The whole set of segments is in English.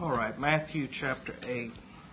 All right, Matthew chapter 8.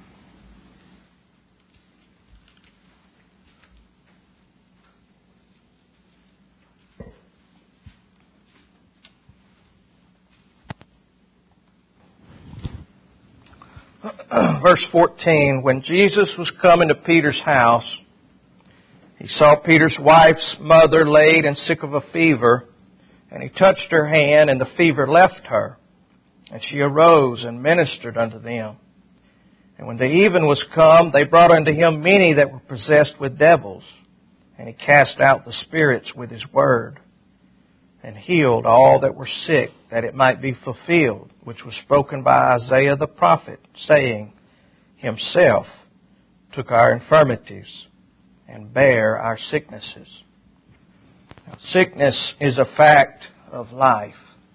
Verse 14, when Jesus was coming to Peter's house, he saw Peter's wife's mother laid and sick of a fever, and he touched her hand, and the fever left her. And she arose and ministered unto them. And when the even was come, they brought unto him many that were possessed with devils. And he cast out the spirits with his word, and healed all that were sick, that it might be fulfilled, which was spoken by Isaiah the prophet, saying, Himself took our infirmities and bare our sicknesses. Now, sickness is a fact of life.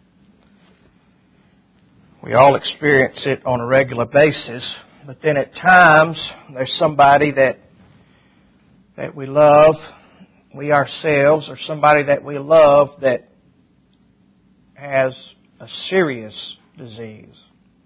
We all experience it on a regular basis, but then at times there's somebody that we love, we ourselves, or somebody that we love that has a serious disease.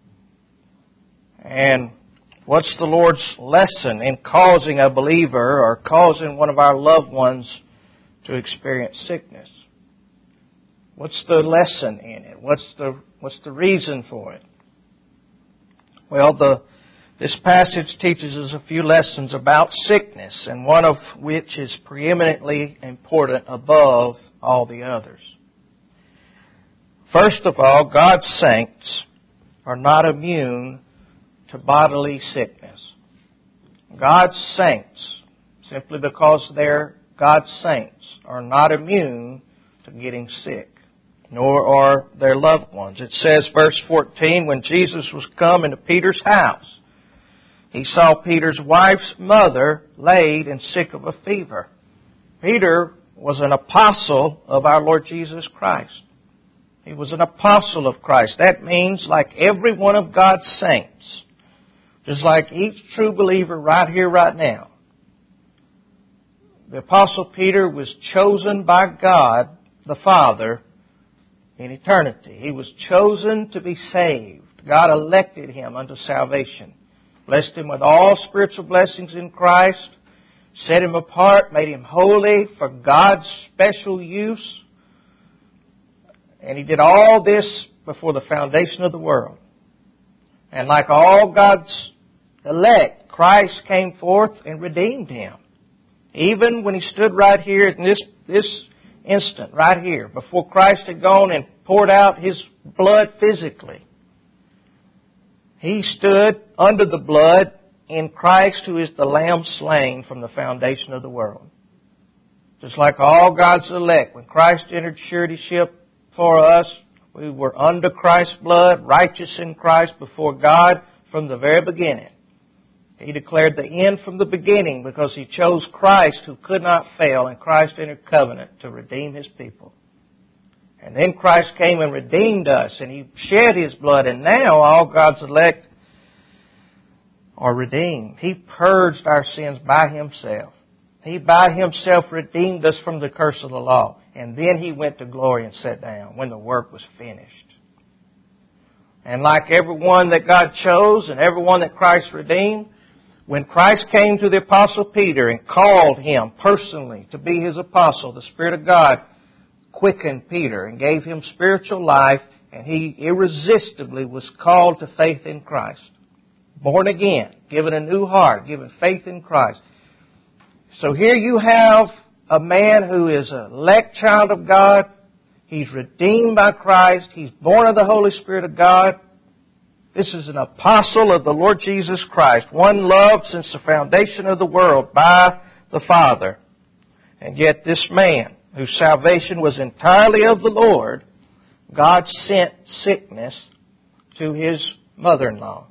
And what's the Lord's lesson in causing a believer or causing one of our loved ones to experience sickness? What's the lesson in it? What's the reason for it? Well, this passage teaches us a few lessons about sickness, and one of which is preeminently important above all the others. First of all, God's saints are not immune to bodily sickness. God's saints, simply because they're God's saints, are not immune to getting sick, nor are their loved ones. It says, verse 14, when Jesus was come into Peter's house, he saw Peter's wife's mother laid and sick of a fever. Peter was an apostle of our Lord Jesus Christ. He was an apostle of Christ. That means, like every one of God's saints, just like each true believer right here, right now, the Apostle Peter was chosen by God the Father in eternity. He was chosen to be saved. God elected him unto salvation. Blessed him with all spiritual blessings in Christ. Set him apart. Made him holy for God's special use. And he did all this before the foundation of the world. And like all God's elect, Christ came forth and redeemed him. Even when he stood right here in this instant, right here, before Christ had gone and poured out His blood physically, He stood under the blood in Christ, who is the Lamb slain from the foundation of the world. Just like all God's elect, when Christ entered suretyship for us, we were under Christ's blood, righteous in Christ before God from the very beginning. He declared the end from the beginning because He chose Christ who could not fail, and Christ entered covenant to redeem His people. And then Christ came and redeemed us, and He shed His blood, and now all God's elect are redeemed. He purged our sins by Himself. He by Himself redeemed us from the curse of the law. And then He went to glory and sat down when the work was finished. And like everyone that God chose and everyone that Christ redeemed, when Christ came to the Apostle Peter and called him personally to be His apostle, the Spirit of God quickened Peter and gave him spiritual life, and he irresistibly was called to faith in Christ. Born again, given a new heart, given faith in Christ. So here you have a man who is an elect child of God. He's redeemed by Christ. He's born of the Holy Spirit of God. This is an apostle of the Lord Jesus Christ, one loved since the foundation of the world by the Father. And yet this man, whose salvation was entirely of the Lord, God sent sickness to his mother-in-law.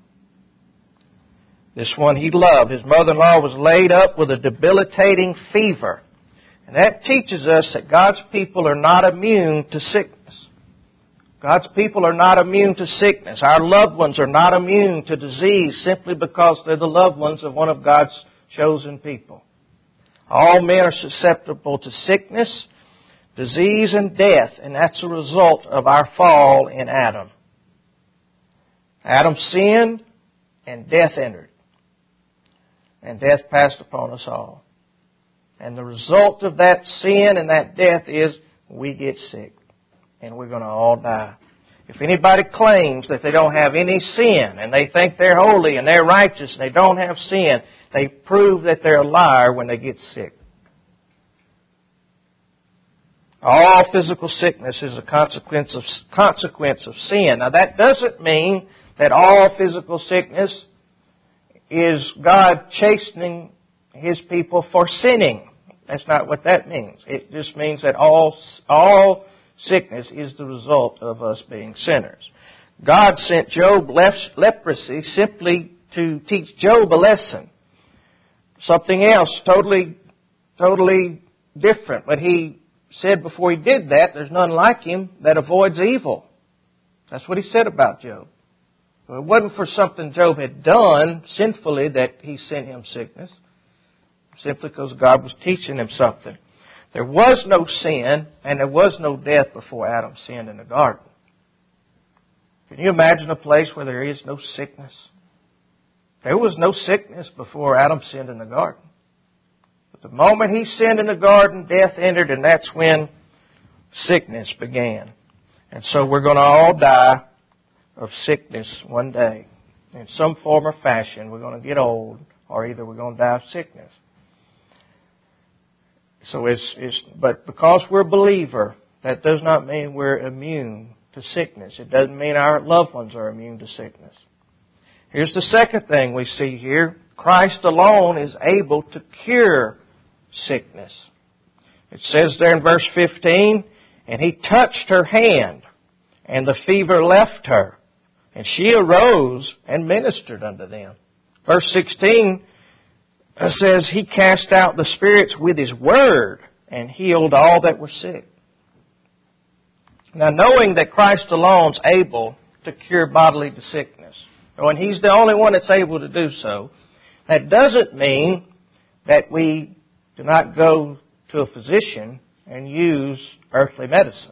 This one He loved. His mother-in-law was laid up with a debilitating fever. And that teaches us that God's people are not immune to sickness. God's people are not immune to sickness. Our loved ones are not immune to disease simply because they're the loved ones of one of God's chosen people. All men are susceptible to sickness, disease, and death, and that's a result of our fall in Adam. Adam sinned, and death entered. And death passed upon us all. And the result of that sin and that death is we get sick. And we're going to all die. If anybody claims that they don't have any sin, and they think they're holy and they're righteous and they don't have sin, they prove that they're a liar when they get sick. All physical sickness is a consequence of sin. Now that doesn't mean that all physical sickness is God chastening His people for sinning. That's not what that means. It just means that all sickness is the result of us being sinners. God sent Job leprosy simply to teach Job a lesson. Something else totally different. But He said before He did that, there's none like Him that avoids evil. That's what He said about Job. It wasn't for something Job had done sinfully that He sent him sickness. Simply because God was teaching him something. There was no sin and there was no death before Adam sinned in the garden. Can you imagine a place where there is no sickness? There was no sickness before Adam sinned in the garden. But the moment he sinned in the garden, death entered, and that's when sickness began. And so we're going to all die of sickness one day. In some form or fashion, we're going to get old, or either we're going to die of sickness. So but because we're a believer, that does not mean we're immune to sickness. It doesn't mean our loved ones are immune to sickness. Here's the second thing we see here. Christ alone is able to cure sickness. It says there in verse 15, and He touched her hand, and the fever left her, and she arose and ministered unto them. Verse 16 says, He cast out the spirits with His word, and healed all that were sick. Now, knowing that Christ alone is able to cure bodily sickness, and He's the only one that's able to do so, that doesn't mean that we do not go to a physician and use earthly medicine.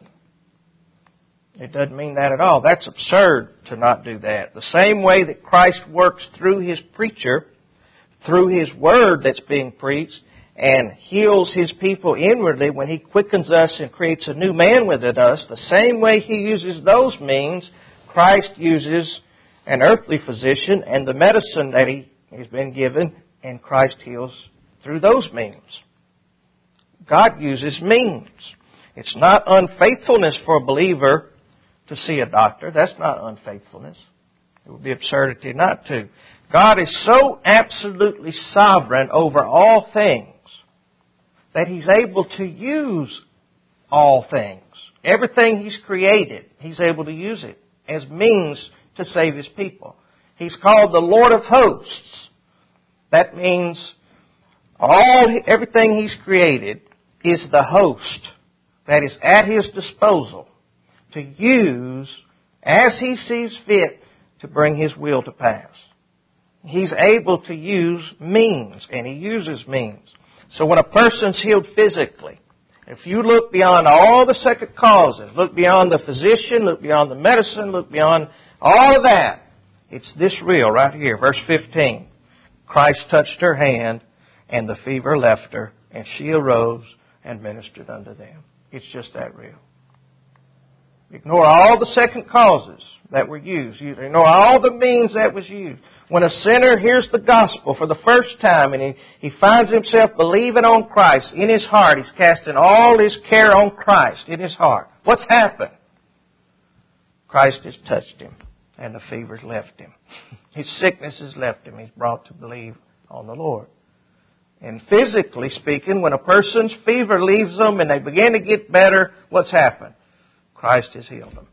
It doesn't mean that at all. That's absurd to not do that. The same way that Christ works through His preacher, through His word that's being preached, and heals His people inwardly when He quickens us and creates a new man within us, the same way He uses those means, Christ uses an earthly physician and the medicine that He has been given, and Christ heals through those means. God uses means. It's not unfaithfulness for a believer to see a doctor. That's not unfaithfulness. It would be absurdity not to. God is so absolutely sovereign over all things that He's able to use all things. Everything He's created, He's able to use it as means to save His people. He's called the Lord of hosts. That means everything He's created is the host that is at His disposal to use as He sees fit to bring His will to pass. He's able to use means, and He uses means. So when a person's healed physically, if you look beyond all the second causes, look beyond the physician, look beyond the medicine, look beyond all of that, it's this real right here, verse 15. Christ touched her hand, and the fever left her, and she arose and ministered unto them. It's just that real. Ignore all the second causes that were used. Ignore all the means that was used. When a sinner hears the gospel for the first time and he finds himself believing on Christ in his heart, he's casting all his care on Christ in his heart. What's happened? Christ has touched him and the fever's left him. His sickness has left him. He's brought to believe on the Lord. And physically speaking, when a person's fever leaves them and they begin to get better, what's happened? Christ has healed them.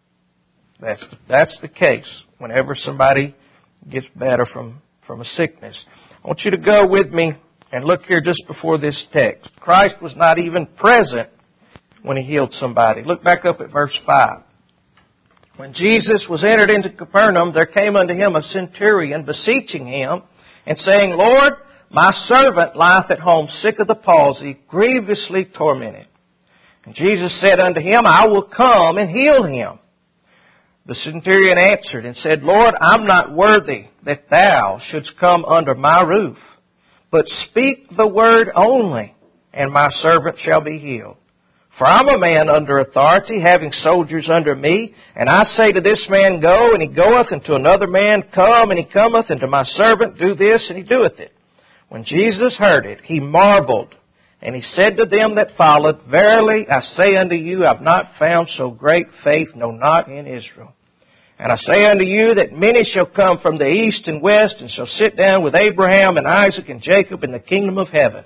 That's the case whenever somebody gets better from a sickness. I want you to go with me and look here just before this text. Christ was not even present when He healed somebody. Look back up at verse 5. When Jesus was entered into Capernaum, there came unto Him a centurion, beseeching Him, and saying, Lord, my servant lieth at home sick of the palsy, grievously tormented. And Jesus said unto him, I will come and heal him. The centurion answered and said, Lord, I'm not worthy that thou shouldst come under my roof, but speak the word only, and my servant shall be healed. For I'm a man under authority, having soldiers under me, and I say to this man, go, and he goeth, and to another man, come, and he cometh, and to my servant, do this, and he doeth it. When Jesus heard it, he marveled, and he said to them that followed, Verily I say unto you, I have not found so great faith, no, not in Israel. And I say unto you that many shall come from the east and west, and shall sit down with Abraham and Isaac and Jacob in the kingdom of heaven.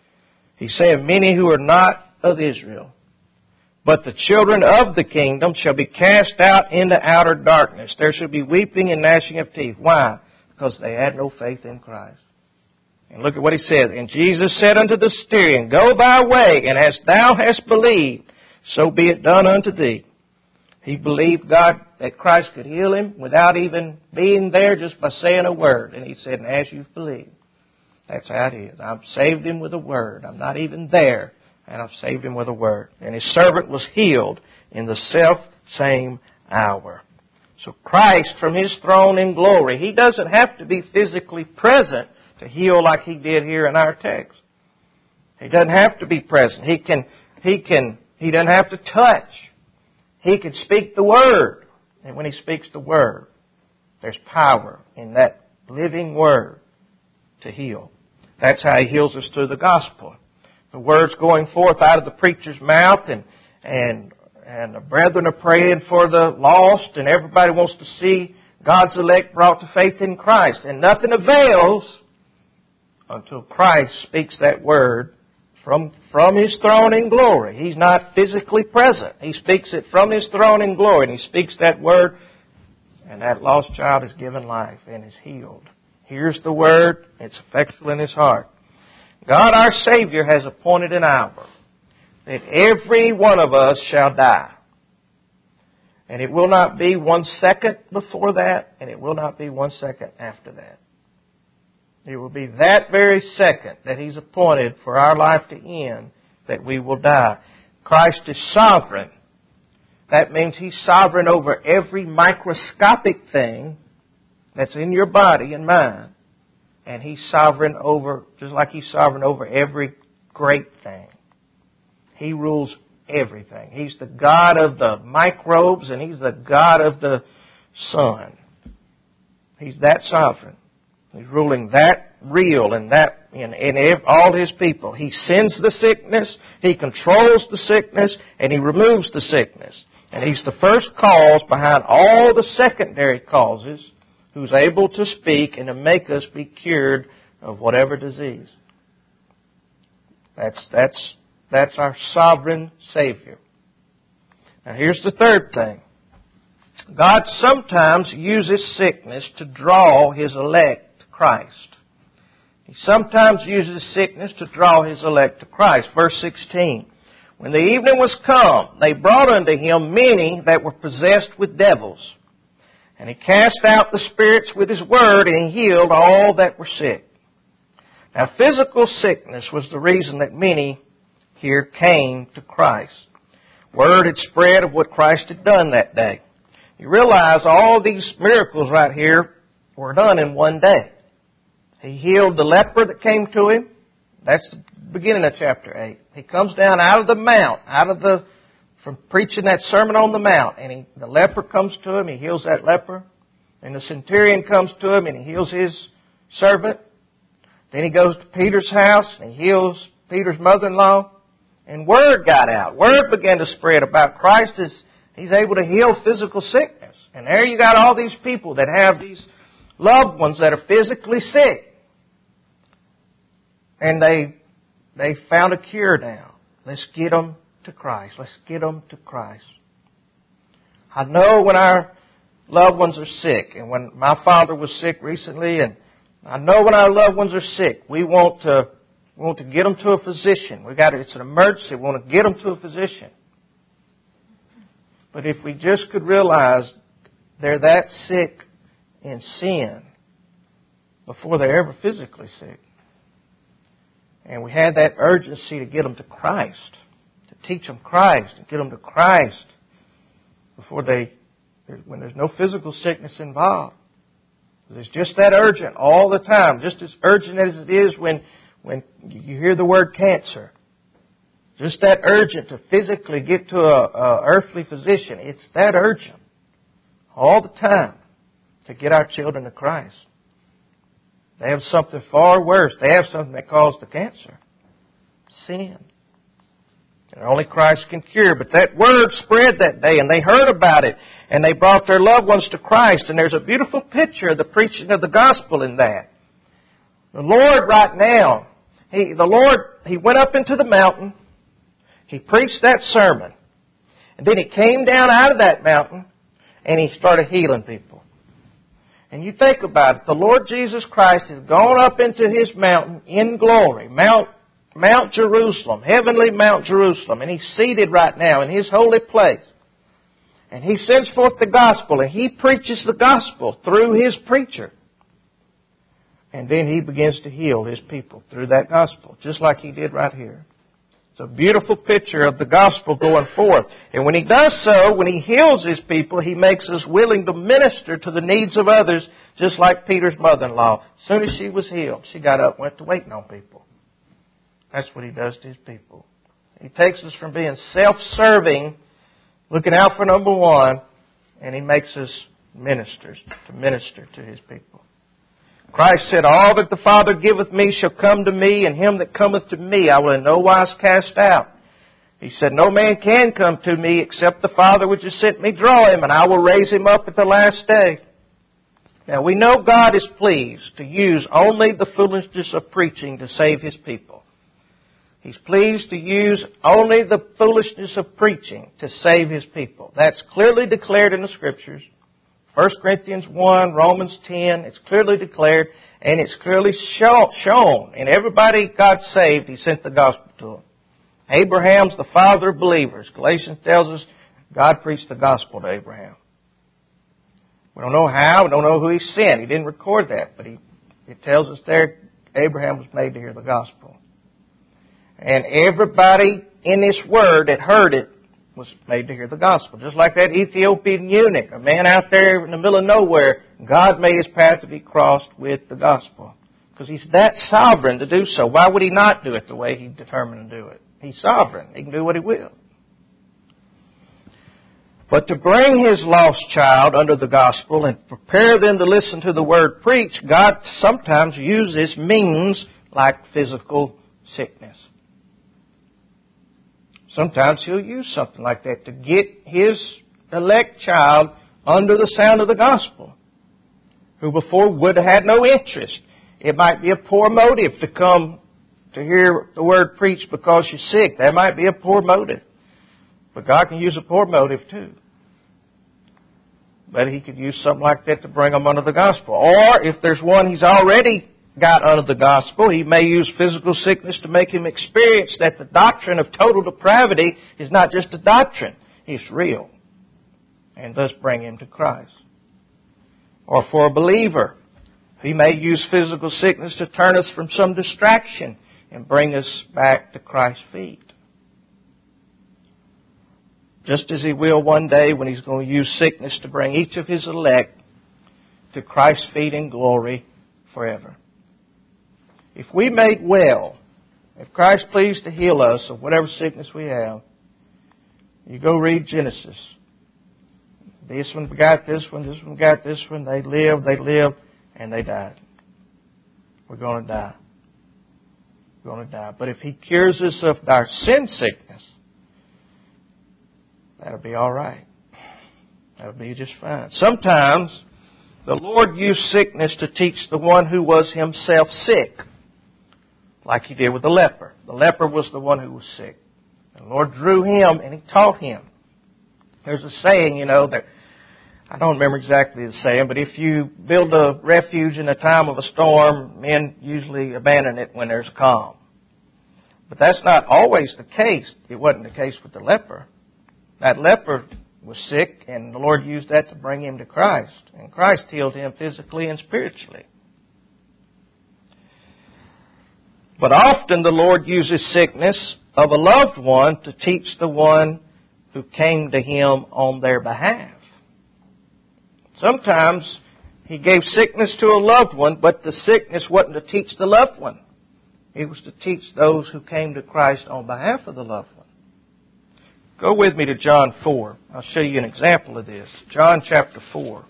He saith, many who are not of Israel. But the children of the kingdom shall be cast out into outer darkness. There shall be weeping and gnashing of teeth. Why? Because they had no faith in Christ. And look at what he says. And Jesus said unto the centurion, Go thy way, and as thou hast believed, so be it done unto thee. He believed God that Christ could heal him without even being there, just by saying a word. And he said, and as you've believed. That's how it is. I've saved him with a word. I'm not even there, and I've saved him with a word. And his servant was healed in the self-same hour. So Christ, from His throne in glory, He doesn't have to be physically present to heal like He did here in our text. He doesn't have to be present. He doesn't have to touch. He can speak the Word. And when He speaks the Word, there's power in that living Word to heal. That's how He heals us through the gospel. The Word's going forth out of the preacher's mouth, and the brethren are praying for the lost, and everybody wants to see God's elect brought to faith in Christ. And nothing avails until Christ speaks that Word from His throne in glory. He's not physically present. He speaks it from His throne in glory, and He speaks that Word, and that lost child is given life and is healed. Here's the Word. It's effectual in his heart. God our Savior has appointed an hour that every one of us shall die. And it will not be 1 second before that, and it will not be 1 second after that. It will be that very second that He's appointed for our life to end that we will die. Christ is sovereign. That means He's sovereign over every microscopic thing that's in your body and mind. And He's sovereign over, just like He's sovereign over every great thing. He rules everything. He's the God of the microbes, and He's the God of the sun. He's that sovereign. He's ruling that real and that in all His people. He sends the sickness, He controls the sickness, and He removes the sickness. And He's the first cause behind all the secondary causes, who's able to speak and to make us be cured of whatever disease. That's our sovereign Savior. Now here's the third thing. God sometimes uses sickness to draw His elect to Christ. He sometimes uses sickness to draw His elect to Christ. Verse 16. When the evening was come, they brought unto Him many that were possessed with devils. And He cast out the spirits with His word, and He healed all that were sick. Now, physical sickness was the reason that many here came to Christ. Word had spread of what Christ had done that day. You realize all these miracles right here were done in one day. He healed the leper that came to Him. That's the beginning of chapter 8. He comes down out of the mount, from preaching that Sermon on the Mount, and the leper comes to Him, He heals that leper. And the centurion comes to Him, and He heals his servant. Then He goes to Peter's house, and He heals Peter's mother-in-law. And word got out. Word began to spread about Christ as He's able to heal physical sickness. And there you got all these people that have these loved ones that are physically sick. And they found a cure now. Let's get them to Christ. Let's get them to Christ. I know when our loved ones are sick, and when my father was sick recently, and I know when our loved ones are sick, we want to get them to a physician. It's an emergency. We want to get them to a physician. But if we just could realize they're that sick in sin before they're ever physically sick, and we had that urgency to get them to Christ, to teach them Christ, and get them to Christ before they when there's no physical sickness involved. It's just that urgent all the time, just as urgent as it is when you hear the word cancer. Just that urgent to physically get to a earthly physician. It's that urgent all the time to get our children to Christ. They have something far worse. They have something that caused the cancer. Sin. And only Christ can cure. But that word spread that day, and they heard about it, and they brought their loved ones to Christ. And there's a beautiful picture of the preaching of the gospel in that. The Lord right now, He went up into the mountain. He preached that sermon. And then He came down out of that mountain, and He started healing people. And you think about it, the Lord Jesus Christ has gone up into His mountain in glory, Mount Jerusalem, heavenly Mount Jerusalem, and He's seated right now in His holy place. And He sends forth the gospel, and He preaches the gospel through His preacher. And then He begins to heal His people through that gospel, just like He did right here. It's a beautiful picture of the gospel going forth. And when He does so, when He heals His people, He makes us willing to minister to the needs of others, just like Peter's mother-in-law. As soon as she was healed, she got up and went to waiting on people. That's what He does to His people. He takes us from being self-serving, looking out for number one, and He makes us ministers to minister to His people. Christ said, "All that the Father giveth me shall come to me, and him that cometh to me I will in no wise cast out." He said, "No man can come to me except the Father which has sent me draw him, and I will raise him up at the last day." Now we know God is pleased to use only the foolishness of preaching to save His people. He's pleased to use only the foolishness of preaching to save His people. That's clearly declared in the Scriptures. 1 Corinthians 1, Romans 10, it's clearly declared, and it's clearly shown. And everybody God saved, He sent the gospel to them. Abraham's the father of believers. Galatians tells us God preached the gospel to Abraham. We don't know how, we don't know who He sent. He didn't record that, but it tells us there Abraham was made to hear the gospel. And everybody in this word that heard it was made to hear the gospel. Just like that Ethiopian eunuch, a man out there in the middle of nowhere, God made his path to be crossed with the gospel. Because He's that sovereign to do so. Why would He not do it the way He determined to do it? He's sovereign. He can do what He will. But to bring His lost child under the gospel and prepare them to listen to the word preached, God sometimes uses means like physical sickness. Sometimes He'll use something like that to get His elect child under the sound of the gospel, who before would have had no interest. It might be a poor motive to come to hear the word preached because you're sick. That might be a poor motive. But God can use a poor motive too. But He could use something like that to bring them under the gospel. Or if there's one He's already got under the gospel, He may use physical sickness to make him experience that the doctrine of total depravity is not just a doctrine, it's real. And thus bring him to Christ. Or for a believer, He may use physical sickness to turn us from some distraction and bring us back to Christ's feet. Just as He will one day when He's going to use sickness to bring each of His elect to Christ's feet in glory forever. If we made well, if Christ pleased to heal us of whatever sickness we have, you go read Genesis. This one got this one, this one got this one. They lived, and they died. We're going to die. We're going to die. But if He cures us of our sin sickness, that'll be all right. That'll be just fine. Sometimes the Lord used sickness to teach the one who was himself sick, like He did with the leper. The leper was the one who was sick. The Lord drew him and He taught him. There's a saying, that I don't remember exactly the saying, but if you build a refuge in a time of a storm, men usually abandon it when there's a calm. But that's not always the case. It wasn't the case with the leper. That leper was sick, and the Lord used that to bring him to Christ. And Christ healed him physically and spiritually. But often the Lord uses sickness of a loved one to teach the one who came to Him on their behalf. Sometimes He gave sickness to a loved one, but the sickness wasn't to teach the loved one. It was to teach those who came to Christ on behalf of the loved one. Go with me to John 4. I'll show you an example of this. John chapter 4.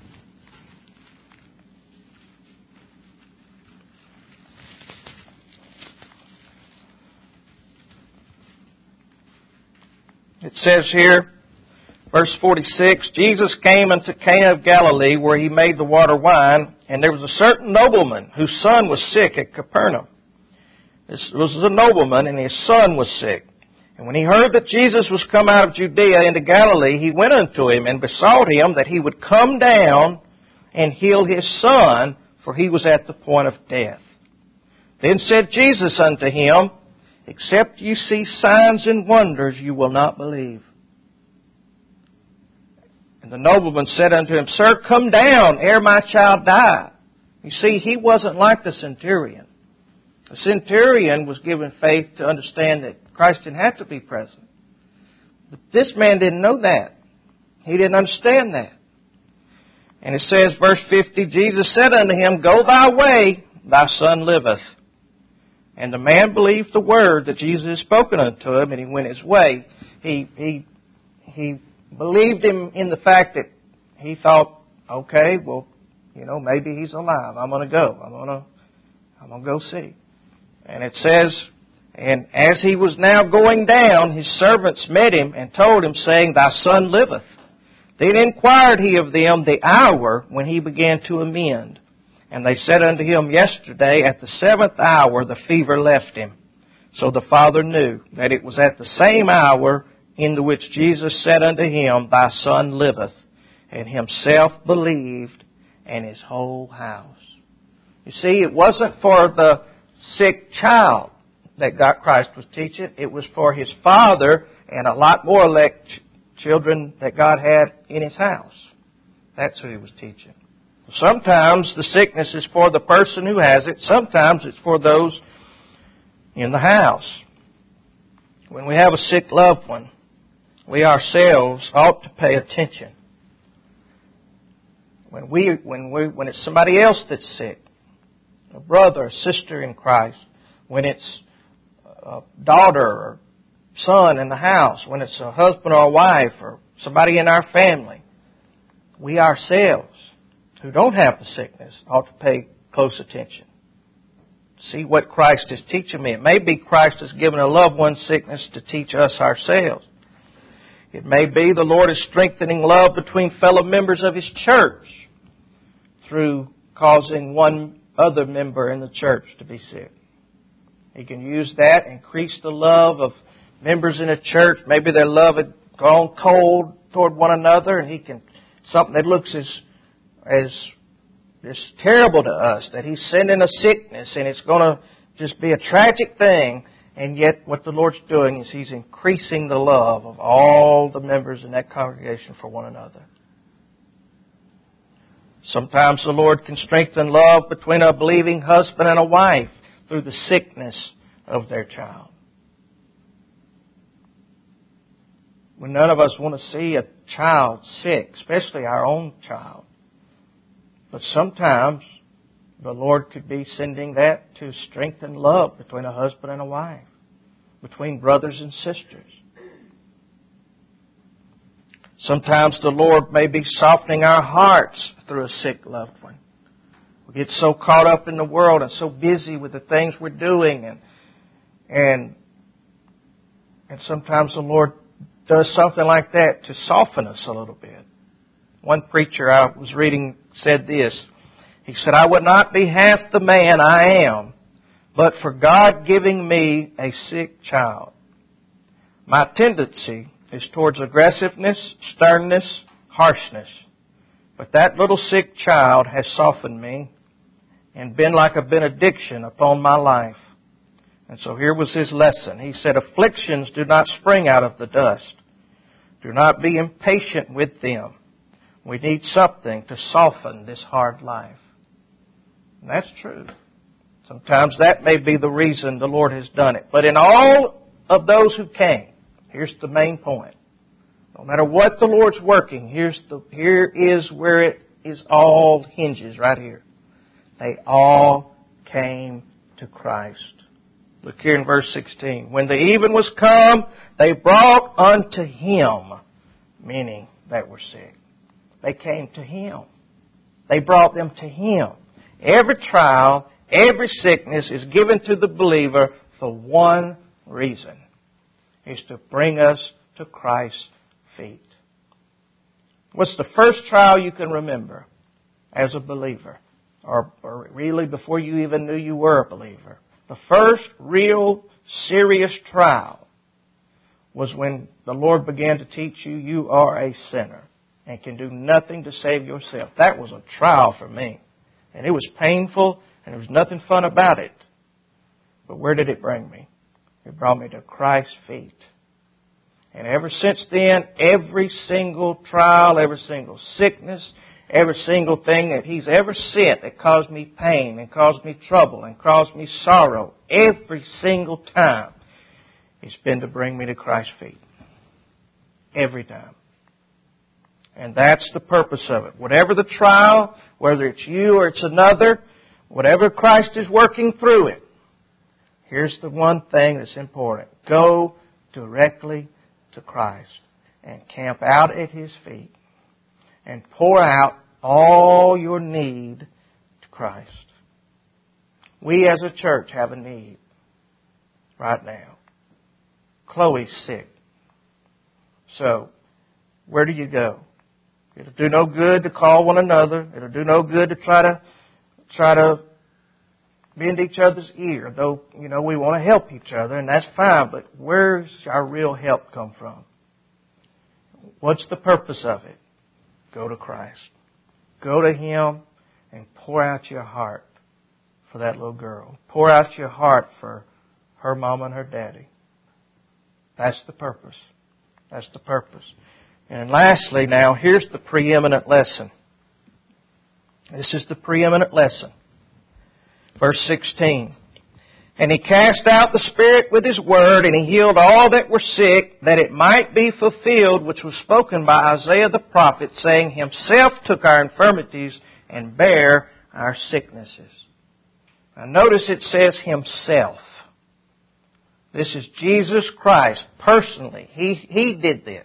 It says here, verse 46, Jesus came unto Cana of Galilee, where He made the water wine, and there was a certain nobleman whose son was sick at Capernaum. This was a nobleman, and his son was sick. And when he heard that Jesus was come out of Judea into Galilee, he went unto him and besought him that he would come down and heal his son, for he was at the point of death. Then said Jesus unto him, Except you see signs and wonders, you will not believe. And the nobleman said unto him, Sir, come down, ere my child die. You see, he wasn't like the centurion. The centurion was given faith to understand that Christ didn't have to be present. But this man didn't know that. He didn't understand that. And it says, verse 50, Jesus said unto him, Go thy way, thy son liveth. And the man believed the word that Jesus had spoken unto him, and he went his way. He believed him in the fact that he thought, okay, well, maybe he's alive. I'm going to go. I'm going to go see. And it says, and as he was now going down, his servants met him and told him, saying, Thy son liveth. Then inquired he of them the hour when he began to amend. And they said unto him, Yesterday at the 7th hour the fever left him. So the father knew that it was at the same hour in the which Jesus said unto him, Thy son liveth. And himself believed, and his whole house. You see, it wasn't for the sick child that Christ was teaching. It was for his father and a lot more elect children that God had in his house. That's who he was teaching. Sometimes the sickness is for the person who has it. Sometimes it's for those in the house. When we have a sick loved one, we ourselves ought to pay attention. When it's somebody else that's sick, a brother or sister in Christ, when it's a daughter or son in the house, when it's a husband or a wife or somebody in our family, we ourselves who don't have the sickness ought to pay close attention. See what Christ is teaching me. It may be Christ has given a loved one sickness to teach us ourselves. It may be the Lord is strengthening love between fellow members of His church through causing one other member in the church to be sick. He can use that, increase the love of members in a church. Maybe their love had gone cold toward one another, and He can, something that looks as terrible to us, that He's sending a sickness and it's going to just be a tragic thing, and yet what the Lord's doing is He's increasing the love of all the members in that congregation for one another. Sometimes the Lord can strengthen love between a believing husband and a wife through the sickness of their child. When none of us want to see a child sick, especially our own child. But sometimes the Lord could be sending that to strengthen love between a husband and a wife, between brothers and sisters. Sometimes the Lord may be softening our hearts through a sick loved one. We get so caught up in the world and so busy with the things we're doing, and sometimes the Lord does something like that to soften us a little bit. One preacher I was reading said this. He said, I would not be half the man I am, but for God giving me a sick child. My tendency is towards aggressiveness, sternness, harshness. But that little sick child has softened me and been like a benediction upon my life. And so here was his lesson. He said, afflictions do not spring out of the dust. Do not be impatient with them. We need something to soften this hard life. And that's true. Sometimes that may be the reason the Lord has done it. But in all of those who came, here's the main point. No matter what the Lord's working, here is where it is all hinges, right here. They all came to Christ. Look here in verse 16. When the even was come, they brought unto Him, meaning that were sick. They came to Him. They brought them to Him. Every trial, every sickness is given to the believer for one reason. It's to bring us to Christ's feet. What's the first trial you can remember as a believer? Or really before you even knew you were a believer? The first real serious trial was when the Lord began to teach you you are a sinner and can do nothing to save yourself. That was a trial for me. And it was painful and there was nothing fun about it. But where did it bring me? It brought me to Christ's feet. And ever since then, every single trial, every single sickness, every single thing that He's ever sent that caused me pain and caused me trouble and caused me sorrow, every single time, it's been to bring me to Christ's feet. Every time. And that's the purpose of it. Whatever the trial, whether it's you or it's another, whatever Christ is working through it, here's the one thing that's important. Go directly to Christ and camp out at His feet and pour out all your need to Christ. We as a church have a need right now. Chloe's sick. So, where do you go? It'll do no good to call one another. It'll do no good to try to bend each other's ear. Though, we want to help each other, and that's fine. But where's our real help come from? What's the purpose of it? Go to Christ. Go to Him and pour out your heart for that little girl. Pour out your heart for her mama and her daddy. That's the purpose. That's the purpose. And lastly now, here's the preeminent lesson. This is the preeminent lesson. Verse 16. And He cast out the spirit with His word, and He healed all that were sick, that it might be fulfilled, which was spoken by Isaiah the prophet, saying, Himself took our infirmities and bare our sicknesses. Now notice it says Himself. This is Jesus Christ personally. He did this.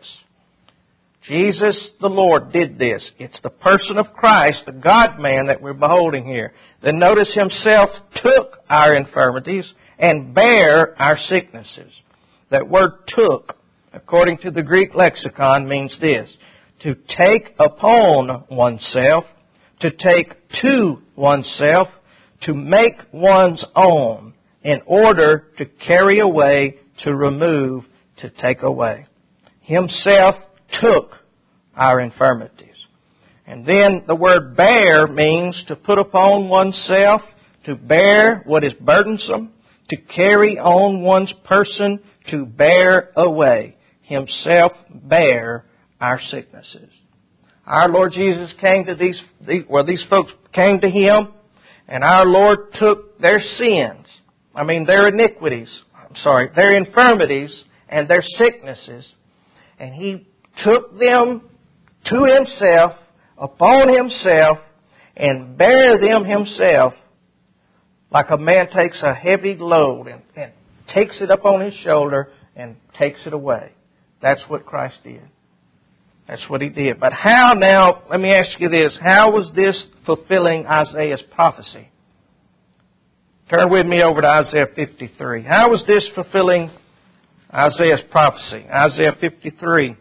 Jesus the Lord did this. It's the person of Christ, the God-man that we're beholding here. Then notice Himself took our infirmities and bare our sicknesses. That word took, according to the Greek lexicon, means this: to take upon oneself, to take to oneself, to make one's own, in order to carry away, to remove, to take away. Himself took our infirmities. And then the word bear means to put upon oneself, to bear what is burdensome, to carry on one's person, to bear away. Himself bare our sicknesses. Our Lord Jesus came to these folks came to Him, and our Lord took their sins, their iniquities, their infirmities and their sicknesses, and He took them to Himself, upon Himself, and bare them Himself, like a man takes a heavy load and takes it up on his shoulder and takes it away. That's what Christ did. That's what He did. But how now, let me ask you this, how was this fulfilling Isaiah's prophecy? Turn with me over to Isaiah 53. How was this fulfilling Isaiah's prophecy? Isaiah 53.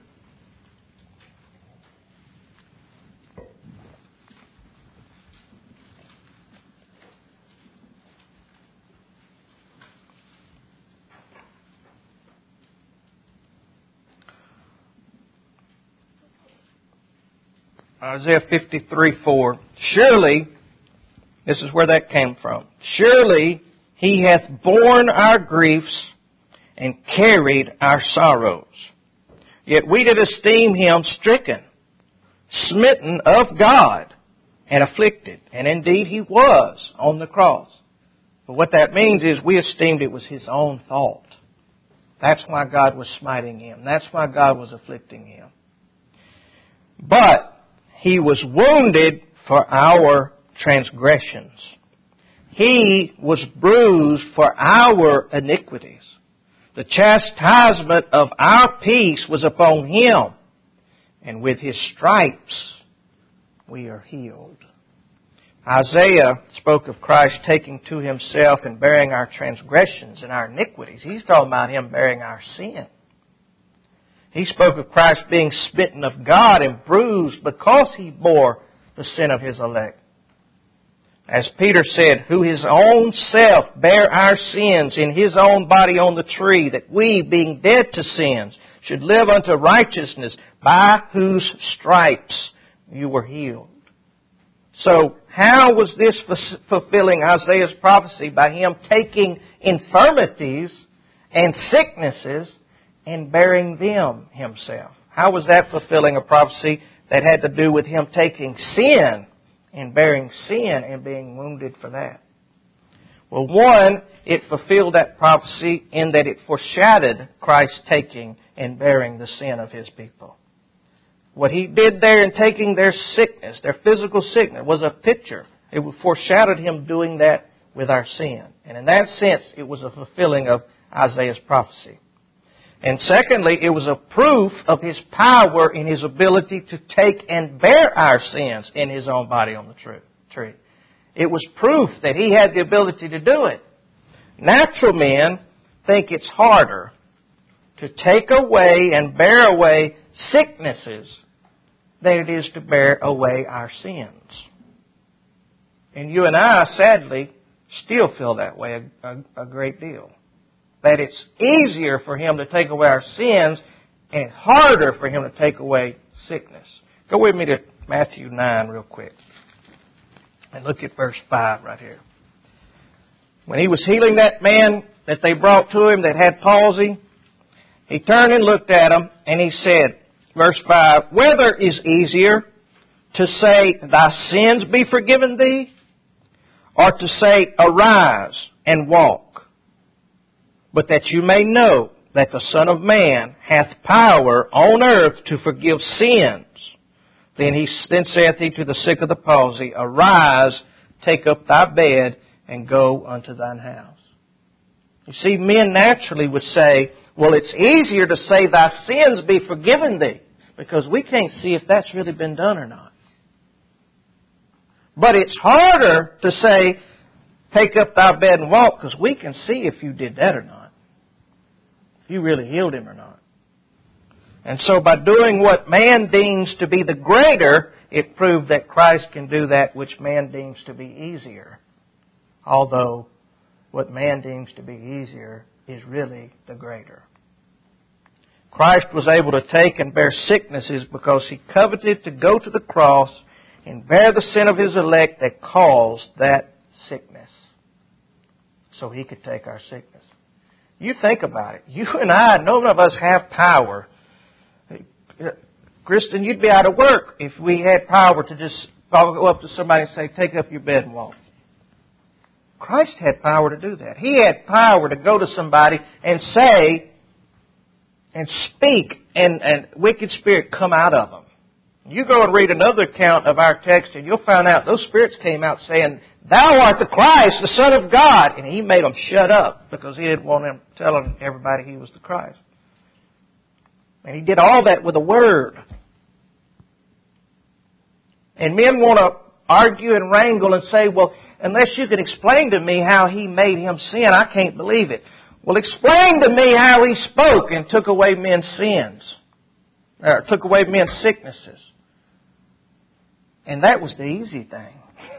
Isaiah 53:4. Surely, this is where that came from. Surely He hath borne our griefs and carried our sorrows. Yet we did esteem Him stricken, smitten of God, and afflicted. And indeed He was on the cross. But what that means is we esteemed it was His own fault. That's why God was smiting him. That's why God was afflicting him. But he was wounded for our transgressions. He was bruised for our iniquities. The chastisement of our peace was upon him, and with his stripes we are healed. Isaiah spoke of Christ taking to himself and bearing our transgressions and our iniquities. He's talking about him bearing our sin. He spoke of Christ being smitten of God and bruised because he bore the sin of his elect. As Peter said, who his own self bare our sins in his own body on the tree, that we, being dead to sins, should live unto righteousness, by whose stripes you were healed. So, how was this fulfilling Isaiah's prophecy? By him taking infirmities and sicknesses and bearing them himself. How was that fulfilling a prophecy that had to do with him taking sin and bearing sin and being wounded for that? Well, one, it fulfilled that prophecy in that it foreshadowed Christ taking and bearing the sin of his people. What he did there in taking their sickness, their physical sickness, was a picture. It foreshadowed him doing that with our sin. And in that sense, it was a fulfilling of Isaiah's prophecy. And secondly, it was a proof of his power in his ability to take and bear our sins in his own body on the tree. It was proof that he had the ability to do it. Natural men think it's harder to take away and bear away sicknesses than it is to bear away our sins. And you and I, sadly, still feel that way a great deal. That it's easier for him to take away our sins and harder for him to take away sickness. Go with me to Matthew 9 real quick. And look at verse 5 right here. When he was healing that man that they brought to him that had palsy, he turned and looked at him and he said, verse 5, whether is easier to say, thy sins be forgiven thee, or to say, arise and walk? But that you may know that the Son of Man hath power on earth to forgive sins. Then saith he to the sick of the palsy, arise, take up thy bed, and go unto thine house. You see, men naturally would say, well, it's easier to say thy sins be forgiven thee, because we can't see if that's really been done or not. But it's harder to say, take up thy bed and walk, because we can see if you did that or not. If you really healed him or not. And so by doing what man deems to be the greater, it proved that Christ can do that which man deems to be easier. Although what man deems to be easier is really the greater. Christ was able to take and bear sicknesses because he coveted to go to the cross and bear the sin of his elect that caused that sickness. So he could take our sickness. You think about it. You and I, none of us have power. Kristen, you'd be out of work if we had power to just go up to somebody and say, take up your bed and walk. Christ had power to do that. He had power to go to somebody and say and speak and wicked spirit come out of them. You go and read another account of our text and you'll find out those spirits came out saying, thou art the Christ, the Son of God. And he made them shut up because he didn't want them telling everybody he was the Christ. And he did all that with a word. And men want to argue and wrangle and say, well, unless you can explain to me how he made him sin, I can't believe it. Well, explain to me how he spoke and took away men's sins. Or took away men's sicknesses. And that was the easy thing.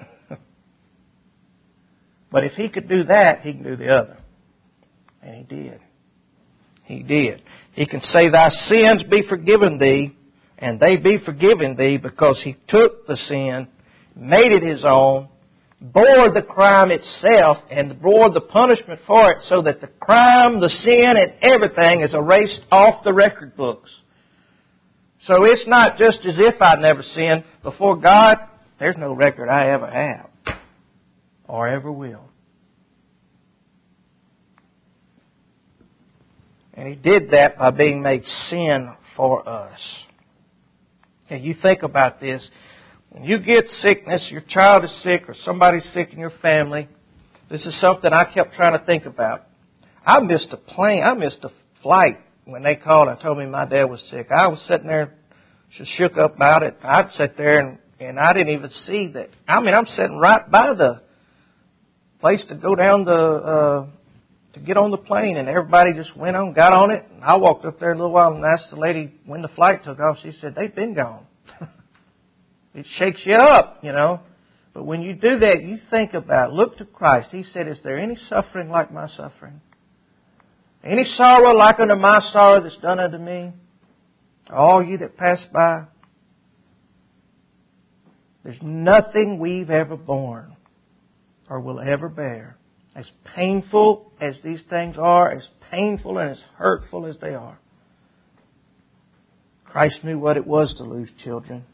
But if he could do that, he can do the other. And he did. He did. He can say, thy sins be forgiven thee, and they be forgiven thee because he took the sin, made it his own, bore the crime itself, and bore the punishment for it so that the crime, the sin, and everything is erased off the record books. So it's not just as if I never sinned. Before God, there's no record I ever have or ever will. And He did that by being made sin for us. And you think about this. When you get sickness, your child is sick or somebody's sick in your family, this is something I kept trying to think about. I missed a flight when they called and told me my dad was sick. I was sitting there just shook up about it. I'd sit there and I didn't even see that. I mean, I'm sitting right by the place to go down to get on the plane, and everybody just went on, got on it. And I walked up there a little while and asked the lady when the flight took off. She said, they've been gone. It shakes you up, you know. But when you do that, you think about it. Look to Christ. He said, is there any suffering like my suffering? Any sorrow like unto my sorrow that's done unto me? All you that pass by. There's nothing we've ever borne or will ever bear. As painful as these things are, as painful and as hurtful as they are. Christ knew what it was to lose children.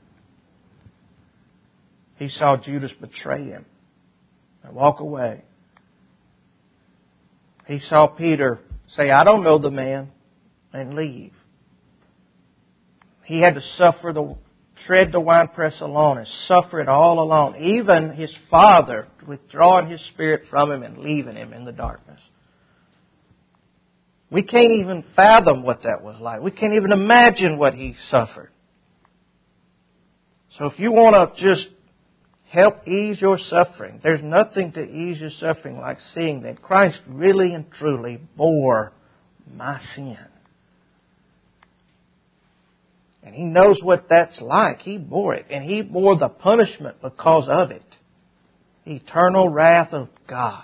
He saw Judas betray Him and walk away. He saw Peter say, I don't know the man, and leave. He had to tread the winepress alone and suffer it all alone. Even His Father withdrawing His Spirit from Him and leaving Him in the darkness. We can't even fathom what that was like. We can't even imagine what He suffered. So if you want to just help ease your suffering, there's nothing to ease your suffering like seeing that Christ really and truly bore my sin. And He knows what that's like. He bore it. And He bore the punishment because of it. Eternal wrath of God.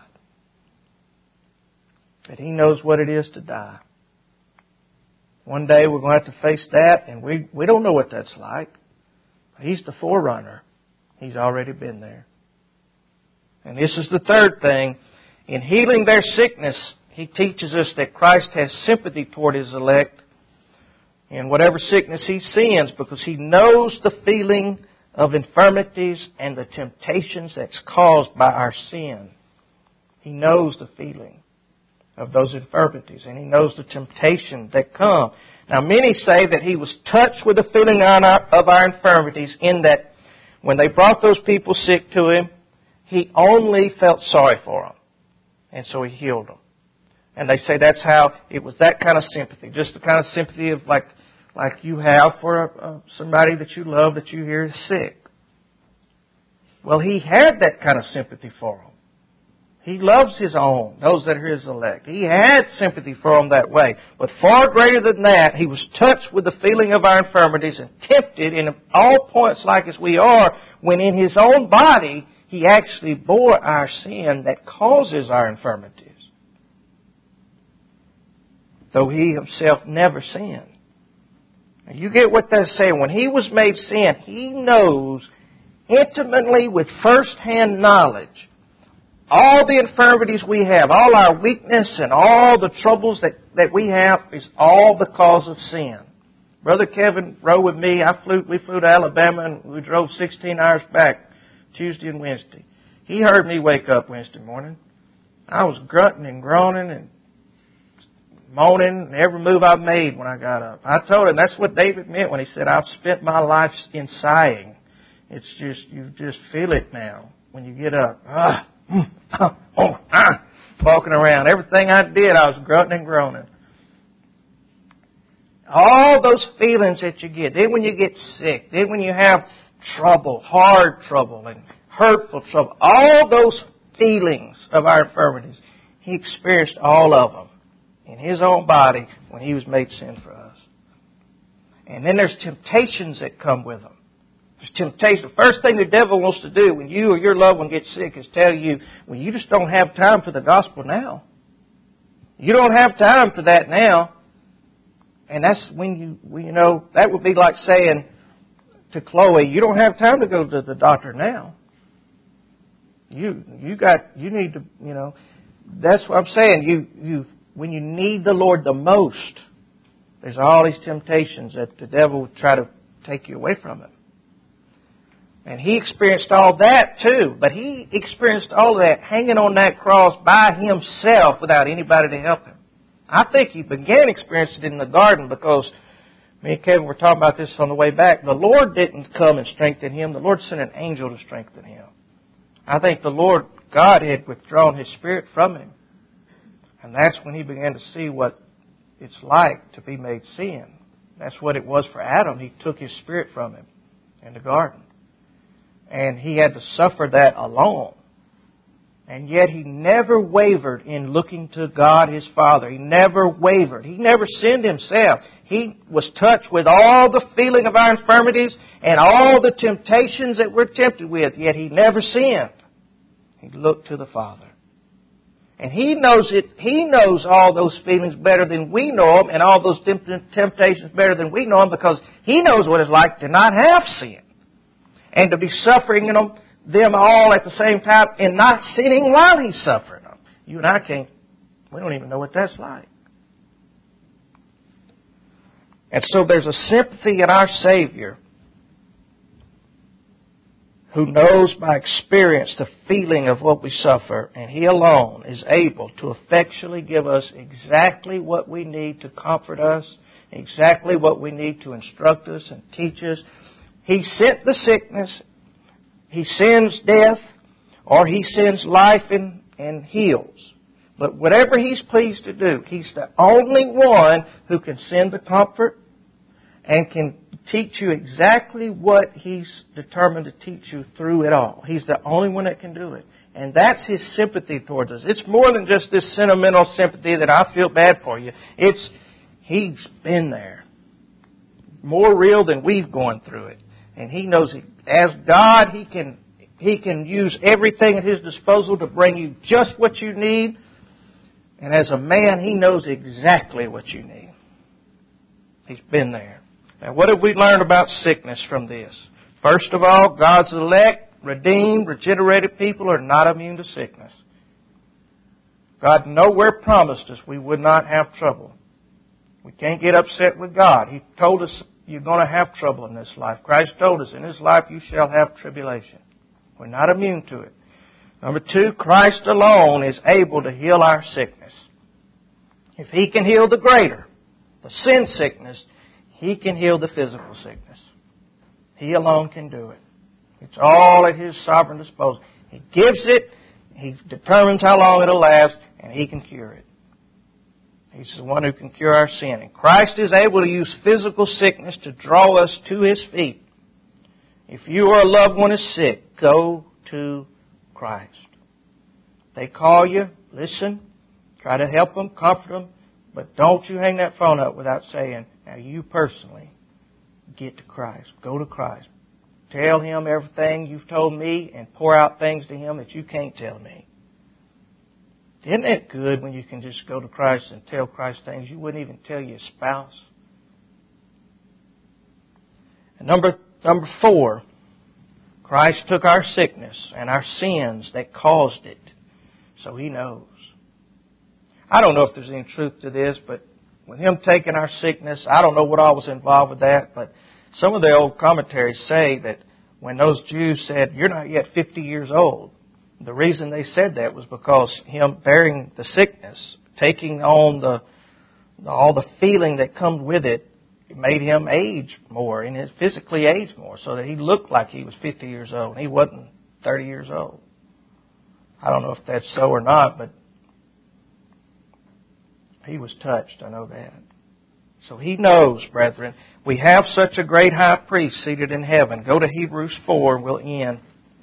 But He knows what it is to die. One day we're going to have to face that, and we don't know what that's like. He's the forerunner. He's already been there. And this is the third thing. In healing their sickness, He teaches us that Christ has sympathy toward His elect in whatever sickness He sends, because He knows the feeling of infirmities and the temptations that's caused by our sin. He knows the feeling of those infirmities, and He knows the temptation that come. Now, many say that He was touched with the feeling of our infirmities, in that when they brought those people sick to Him, He only felt sorry for them, and so He healed them. And they say that's how it was, that kind of sympathy, just the kind of sympathy of like you have for somebody that you love that you hear is sick. Well, He had that kind of sympathy for them. He loves His own, those that are His elect. He had sympathy for them that way. But far greater than that, He was touched with the feeling of our infirmities and tempted in all points like as we are, when in His own body He actually bore our sin that causes our infirmities. Though He Himself never sinned. Now you get what that's saying. When He was made sin, He knows intimately with first-hand knowledge all the infirmities we have, all our weakness and all the troubles that we have is all because of sin. Brother Kevin rode with me. We flew to Alabama and we drove 16 hours back Tuesday and Wednesday. He heard me wake up Wednesday morning. I was grunting and groaning and moaning every move I made when I got up. I told him that's what David meant when he said, I've spent my life in sighing. It's just, you just feel it now when you get up. Walking around. Everything I did, I was grunting and groaning. All those feelings that you get. Then when you get sick. Then when you have trouble, hard trouble and hurtful trouble. All those feelings of our infirmities. He experienced all of them in His own body when He was made sin for us. And then there's temptations that come with them. There's temptation. The first thing the devil wants to do when you or your loved one gets sick is tell you, well, you just don't have time for the gospel now. You don't have time for that now. And that's when that would be like saying to Chloe, you don't have time to go to the doctor now. You need to, that's what I'm saying. When you need the Lord the most, there's all these temptations that the devil would try to take you away from Him. And He experienced all that too. But He experienced all that hanging on that cross by Himself without anybody to help Him. I think he began experiencing it in the garden because me and Kevin were talking about this on the way back. The Lord didn't come and strengthen him. The Lord sent an angel to strengthen him. I think the Lord God had withdrawn His Spirit from him. And that's when he began to see what it's like to be made sin. That's what it was for Adam. He took His Spirit from him in the garden. And he had to suffer that alone. And yet he never wavered in looking to God His Father. He never wavered. He never sinned himself. He was touched with all the feeling of our infirmities and all the temptations that we're tempted with, yet he never sinned. He looked to the Father. And He knows it. He knows all those feelings better than we know them and all those temptations better than we know them because He knows what it's like to not have sin and to be suffering in them all at the same time and not sinning while He's suffering them. You and I can't. We don't even know what that's like. And so there's a sympathy in our Savior who knows by experience the feeling of what we suffer, and He alone is able to effectually give us exactly what we need to comfort us, exactly what we need to instruct us and teach us. He sent the sickness, He sends death, or He sends life and heals. But whatever He's pleased to do, He's the only one who can send the comfort and can teach you exactly what He's determined to teach you through it all. He's the only one that can do it. And that's His sympathy towards us. It's more than just this sentimental sympathy that I feel bad for you. It's He's been there. More real than we've gone through it. And He knows it. As God, He can use everything at His disposal to bring you just what you need. And as a man, He knows exactly what you need. He's been there. Now, what have we learned about sickness from this? First of all, God's elect, redeemed, regenerated people are not immune to sickness. God nowhere promised us we would not have trouble. We can't get upset with God. He told us you're going to have trouble in this life. Christ told us in this life you shall have tribulation. We're not immune to it. Number two, Christ alone is able to heal our sickness. If He can heal the greater, the sin sickness, He can heal the physical sickness. He alone can do it. It's all at His sovereign disposal. He gives it, He determines how long it'll last, and He can cure it. He's the one who can cure our sin. And Christ is able to use physical sickness to draw us to His feet. If you or a loved one is sick, go to Christ. They call you, listen, try to help them, comfort them, but don't you hang that phone up without saying, now you personally get to Christ. Go to Christ. Tell Him everything you've told me and pour out things to Him that you can't tell me. Isn't it good when you can just go to Christ and tell Christ things you wouldn't even tell your spouse? And number 4, Christ took our sickness and our sins that caused it. So He knows. I don't know if there's any truth to this, but with Him taking our sickness, I don't know what all was involved with that, but some of the old commentaries say that when those Jews said, you're not yet 50 years old, the reason they said that was because Him bearing the sickness, taking on all the feeling that comes with it, made Him age more and physically age more so that He looked like He was 50 years old and He wasn't 30 years old. I don't know if that's so or not, but He was touched. I know that. So He knows, brethren. We have such a great high priest seated in heaven. Go to Hebrews 4 and we'll end.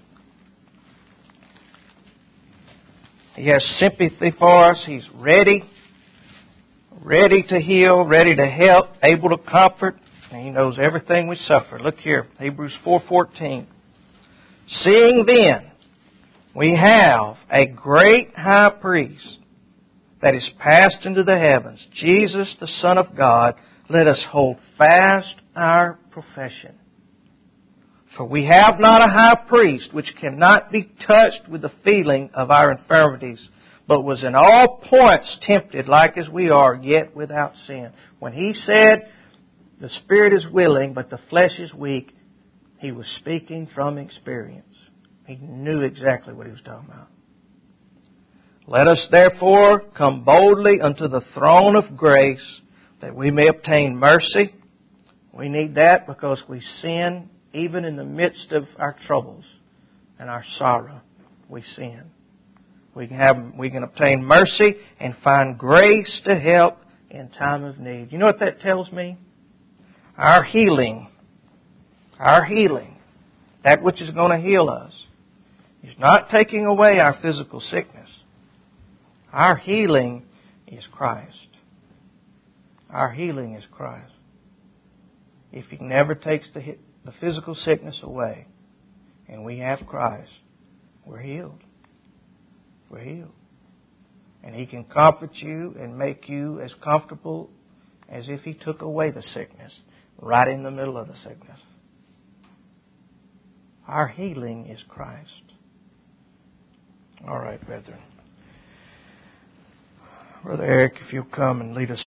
He has sympathy for us. He's ready to heal, ready to help, able to comfort. And He knows everything we suffer. Look here, Hebrews 4:14. Seeing then we have a great high priest that is passed into the heavens, Jesus the Son of God, let us hold fast our profession. For we have not a high priest which cannot be touched with the feeling of our infirmities, but was in all points tempted like as we are, yet without sin. When He said, the spirit is willing, but the flesh is weak, He was speaking from experience. He knew exactly what He was talking about. Let us therefore come boldly unto the throne of grace, that we may obtain mercy. We need that because we sin even in the midst of our troubles and our sorrow. We sin. We can obtain mercy and find grace to help in time of need. You know what that tells me? Our healing, that which is going to heal us, is not taking away our physical sickness. Our healing is Christ. Our healing is Christ. If He never takes the physical sickness away, and we have Christ, we're healed. We're healed. And He can comfort you and make you as comfortable as if He took away the sickness, right in the middle of the sickness. Our healing is Christ. All right, brethren. Brother Eric, if you'll come and lead us.